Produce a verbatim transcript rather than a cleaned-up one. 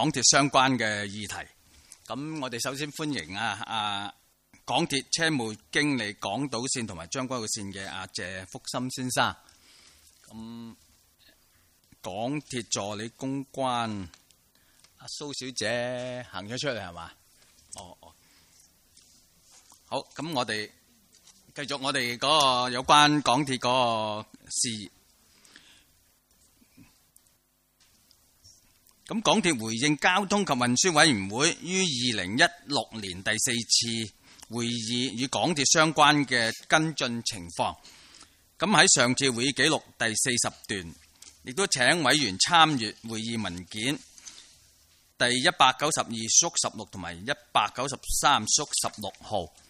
港鐵相關嘅議題。咁我哋首先歡迎啊啊港鐵車務經理港島線同埋將軍澳線嘅阿謝福森先生。咁港鐵助理公關阿蘇小姐行咗出嚟係嘛？哦哦，好，咁我哋繼續我哋嗰個有關港鐵嗰個事宜。咁港鐵回應交通及運輸委員會於二零一六年第四次會議與港鐵相關嘅跟進情況。咁喺上次會議記錄第四十段，亦都請委員參閱會議文件第一百九十二縮十六同埋一百九十三縮十六號。